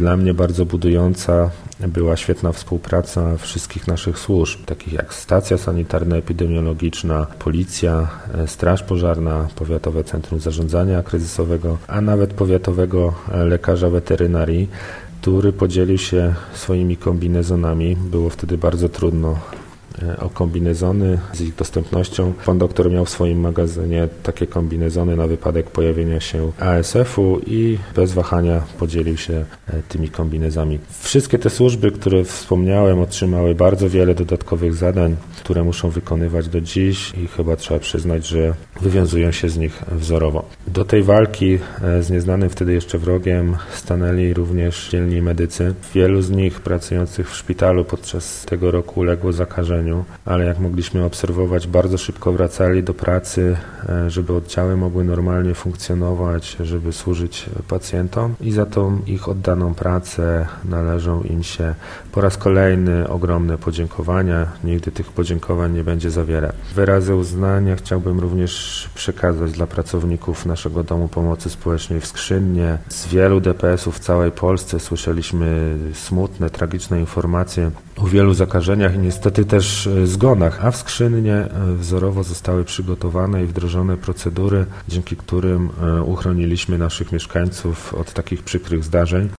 Dla mnie bardzo budująca była świetna współpraca wszystkich naszych służb, takich jak Stacja Sanitarno-Epidemiologiczna, Policja, Straż Pożarna, Powiatowe Centrum Zarządzania Kryzysowego, a nawet Powiatowego Lekarza Weterynarii, który podzielił się swoimi kombinezonami. Było wtedy bardzo trudno o kombinezony z ich dostępnością. Pan doktor miał w swoim magazynie takie kombinezony na wypadek pojawienia się ASF-u i bez wahania podzielił się tymi kombinezami. Wszystkie te służby, które wspomniałem, otrzymały bardzo wiele dodatkowych zadań, które muszą wykonywać do dziś i chyba trzeba przyznać, że wywiązują się z nich wzorowo. Do tej walki z nieznanym wtedy jeszcze wrogiem stanęli również dzielni medycy. Wielu z nich pracujących w szpitalu podczas tego roku uległo zakażeniu, ale jak mogliśmy obserwować, bardzo szybko wracali do pracy, żeby oddziały mogły normalnie funkcjonować, żeby służyć pacjentom i za tą ich oddaną pracę należą im się po raz kolejny ogromne podziękowania. Nigdy tych podziękowań nie będzie za wiele. Wyrazy uznania chciałbym również przekazać dla pracowników naszego Domu Pomocy Społecznej w Skrzynnie. Z wielu DPS-ów w całej Polsce słyszeliśmy smutne, tragiczne informacje o wielu zakażeniach i niestety też zgonach, a w Skrzynnie wzorowo zostały przygotowane i wdrożone procedury, dzięki którym uchroniliśmy naszych mieszkańców od takich przykrych zdarzeń.